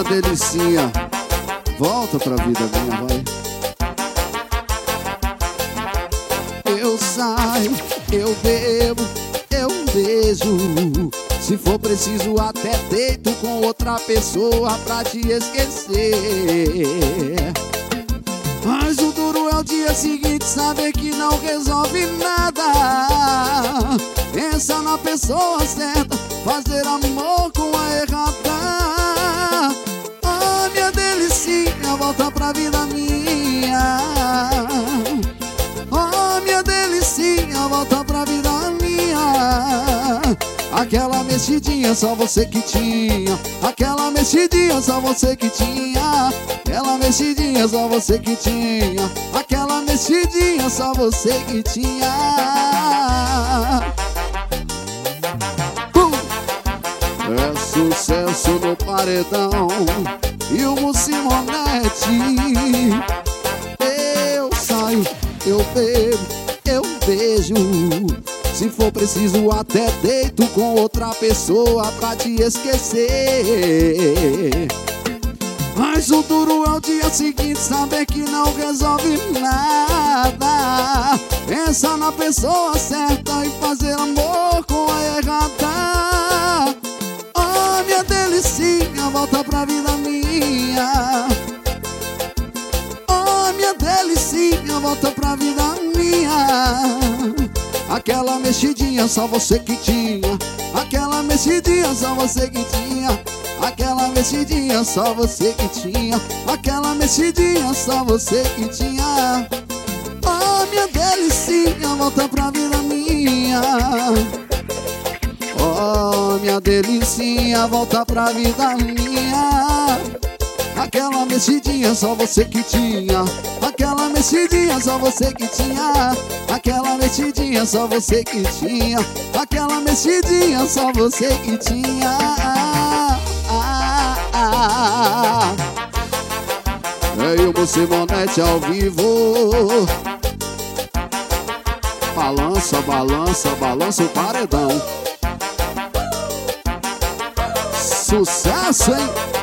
delicinha, volta pra vida minha, vai. Eu saio, eu bebo, eu beijo. Se for preciso até deito com outra pessoa pra te esquecer. Mas o duro é o dia seguinte, saber que não resolve nada. Pensa na pessoa certa, fazer amor com a errada. Oh, minha delicinha, volta pra vida minha. Oh, minha delicinha, volta pra vida minha. Aquela mexidinha só você que tinha. Aquela mexidinha só você que tinha. Aquela mexidinha só você que tinha. Aquela mexidinha só você que tinha. É sucesso no paredão e o Simonete. Eu saio, eu bebo, eu beijo. Se for preciso até deito com outra pessoa pra te esquecer. Mas o duro é o dia seguinte, saber que não resolve nada. Pensa na pessoa certa e fazer amor com a errada. Oh, minha delicinha, volta pra vida minha. Oh, minha delicinha, volta pra vida minha. Aquela mexidinha só você que tinha. Aquela mexidinha só você que tinha. Aquela mexidinha só você que tinha. Aquela mexidinha só você que tinha. Oh, minha delicinha, volta pra vida minha. Oh, minha delicinha, volta pra vida minha. Aquela mexidinha só você que tinha. Aquela mexidinha só você que tinha. Aquela mexidinha só você que tinha. Aquela mexidinha só você que tinha. É o Simonete ao vivo. Balança, balança, balança o paredão. Sucesso, hein?